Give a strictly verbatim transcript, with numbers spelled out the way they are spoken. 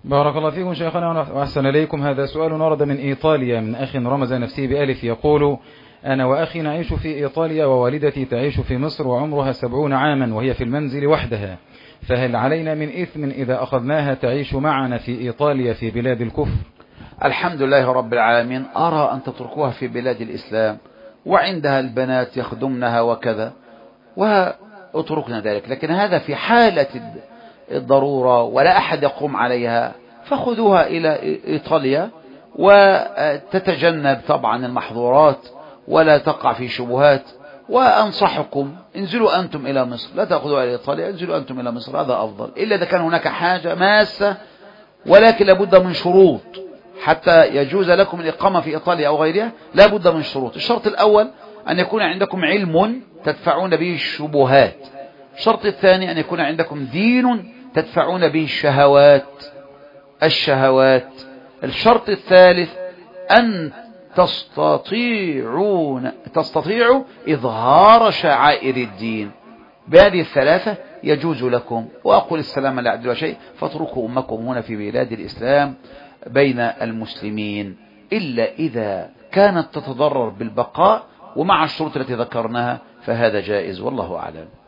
بارك الله فيكم شيخنا وأحسن إليكم. هذا سؤال ورد من إيطاليا من أخ رمز نفسه بألف، يقول: أنا وأخي نعيش في إيطاليا ووالدتي تعيش في مصر وعمرها سبعون عاما وهي في المنزل وحدها، فهل علينا من إثم إذا أخذناها تعيش معنا في إيطاليا في بلاد الكفر؟ الحمد لله رب العالمين. أرى أن تتركوها في بلاد الإسلام وعندها البنات يخدمنها وكذا، واتركنا ذلك، لكن هذا في حالة الضرورة ولا أحد يقوم عليها، فخذوها إلى إيطاليا وتتجنب طبعا المحظورات ولا تقع في شبهات. وأنصحكم انزلوا أنتم إلى مصر، لا تأخذوها إلى إيطاليا، انزلوا أنتم إلى مصر، هذا أفضل، إلا إذا كان هناك حاجة ماسة، ولكن لابد من شروط حتى يجوز لكم الإقامة في إيطاليا أو غيرها. لابد من شروط. الشرط الأول أن يكون عندكم علم تدفعون به الشبهات. الشرط الثاني أن يكون عندكم دين تدفعون به الشهوات الشهوات الشرط الثالث أن تستطيعون تستطيعوا إظهار شعائر الدين. بهذه الثلاثة يجوز لكم. وأقول السلام لا يعدل شيء، فاتركوا أمكم هنا في بلاد الإسلام بين المسلمين، إلا إذا كانت تتضرر بالبقاء ومع الشروط التي ذكرناها، فهذا جائز، والله أعلم.